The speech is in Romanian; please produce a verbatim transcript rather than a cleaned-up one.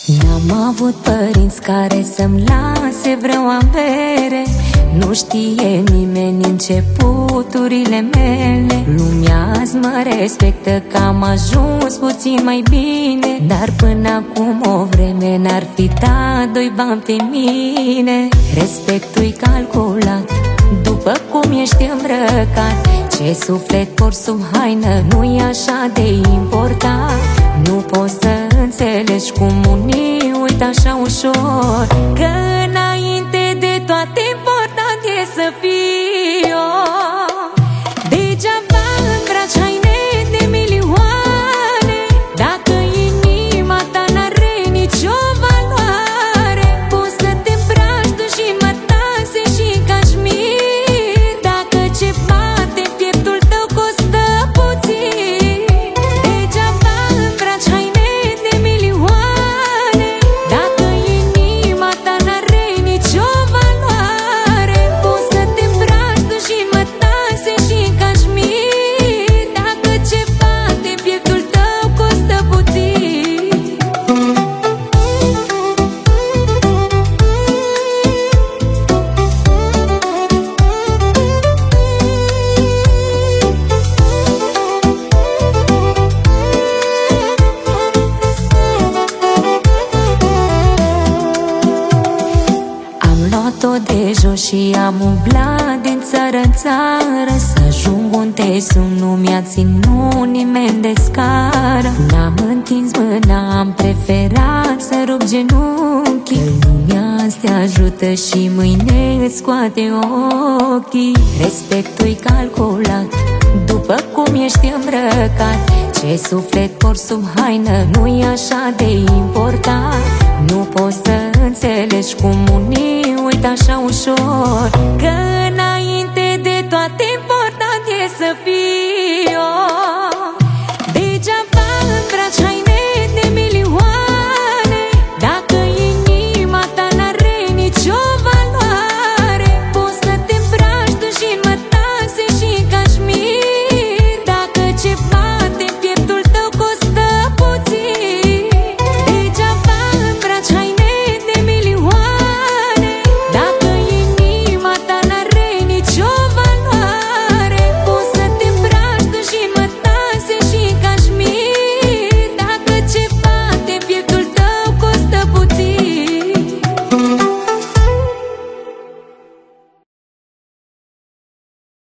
N-am avut părinți care să-mi lase vreo avere. Nu știe nimeni începuturile mele. Lumea azi mă respectă că am ajuns puțin mai bine, dar până acum o vreme n-ar fi dat doi bani pe mine. Respectul-i calculat după cum ești îmbrăcat. Ce suflet porți sub haină nu-i așa de important. Nu poți să înțelegi cum unii uită așa ușor, că înainte de toate important e să fii om. Degeaba îmbraci haine de milioane dacă inima ta n-are nicio valoare. Poți să te îmbraci tu și mătase și cașmir dacă ce bate pieptul tău costă puțin. Degeaba îmbraci haine de milioane dacă inima ta n-are nicio valoare. Poți să te îmbraci tu și mătase și cașmir dacă ce bate pieptul tău costă puțin. Am luat-o de jos și am umblat din țară în țară, să ajung unde sunt, nu mi-a ținut nimeni de scară. N-am întins mâna, am preferat să rup genunchii. Lumea azi te ajută și mâine îți scoate ochii. Respectul-i calculat după cum ești îmbrăcat. Ce suflet porți sub haină nu-i așa de important. Nu poți să înțelegi cum unii uită așa ușor, că înainte de toate important e să fii